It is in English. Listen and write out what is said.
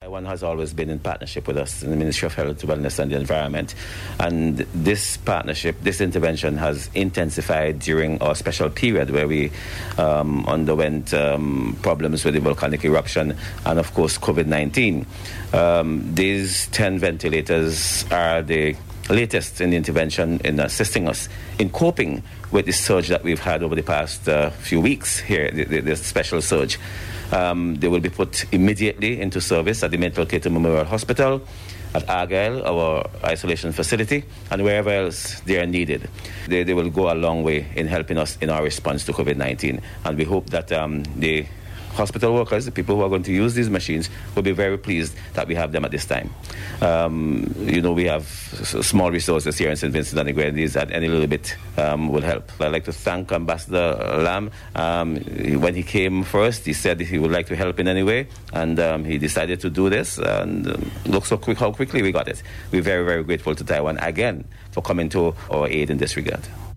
Taiwan has always been in partnership with us in the Ministry of Health, Wellness and the Environment. And this partnership, this intervention has intensified during our special period where we underwent problems with the volcanic eruption and, of course, COVID-19. These 10 ventilators are the latest in the intervention in assisting us in coping with the surge that we've had over the past few weeks here, the special surge. They will be put immediately into service at the Mental Cater Memorial Hospital, at Argyle, our isolation facility, and wherever else they are needed. They will go a long way in helping us in our response to COVID-19. And we hope that the hospital workers, the people who are going to use these machines, will be very pleased that we have them at this time. We have small resources here in St. Vincent and the Grenadines, and any little bit will help. I'd like to thank Ambassador Lam. When he came first, he said he would like to help in any way, and he decided to do this, and look how quickly we got it. We're very, very grateful to Taiwan again for coming to our aid in this regard.